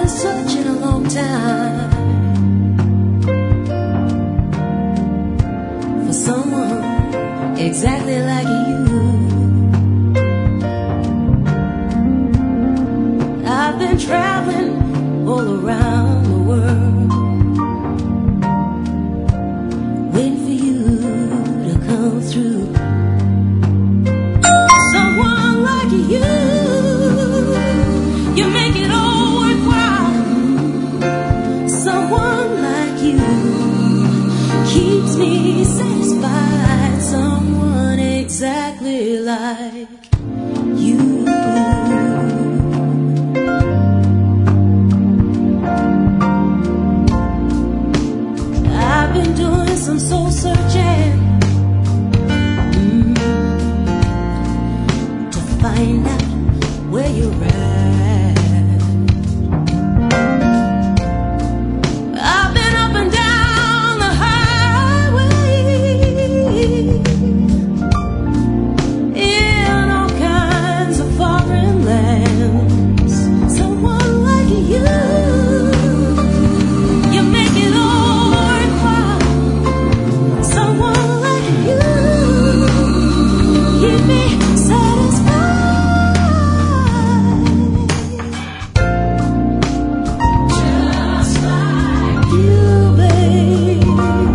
been searching a long time for someone exactly like you. I've been traveling all around the world, waiting for you to come through. Someone like you, you make it all worthwhile. Someone like you keeps me satisfied. Someone exactly like you. I've been doing some soul searching to find out where you're at. I've been up and down the highway in all kinds of foreign lands. Someone like you, you make it all worthwhile. Someone like you, keep me satisfied. Just like you, baby.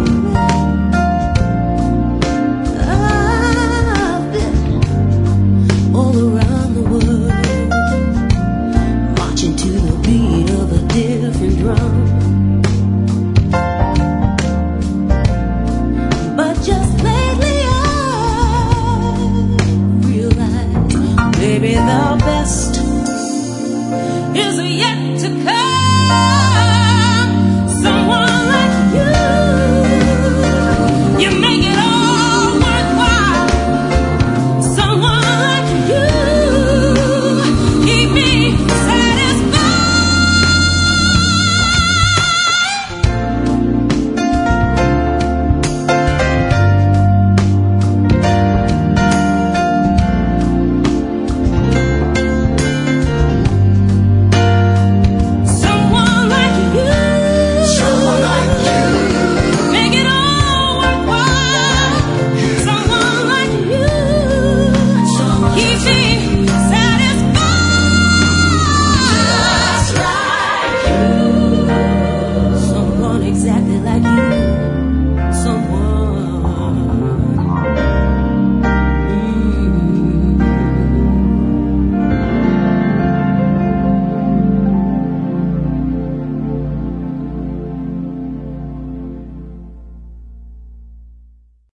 I've been all around the world, marching to the beat of a different drum. But just lately I realized, baby, the best is yet